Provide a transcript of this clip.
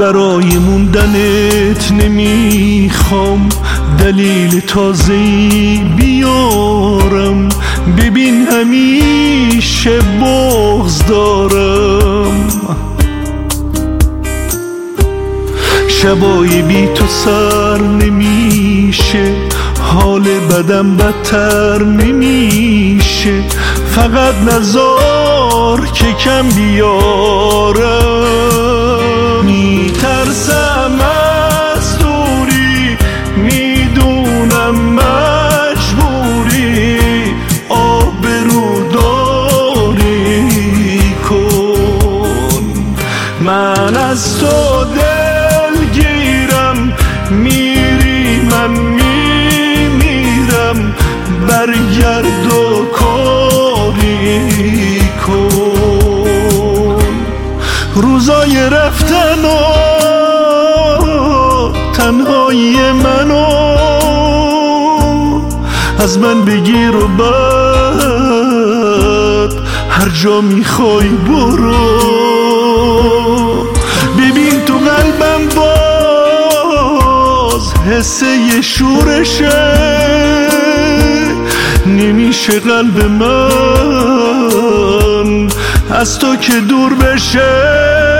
برای موندنت نمیخوام دلیل تازه‌ای بیارم. ببین همیشه بغض دارم، شبای بی تو سر نمیشه، حال بدم بدتر نمیشه. فقط نذار که کم بیارم. میترسم از دوری، میدونم مجبوری، آبروداری کن. من از تو دلگیرم، میری من میمیرم، برگرد و کاری کن. روزای رفتن و تنهایی منو از من بگیر و بعد هر جا میخوای برو. ببین تو قلبم باز حس یه شورشه، نمیشه قلب من از تو که دور بشه.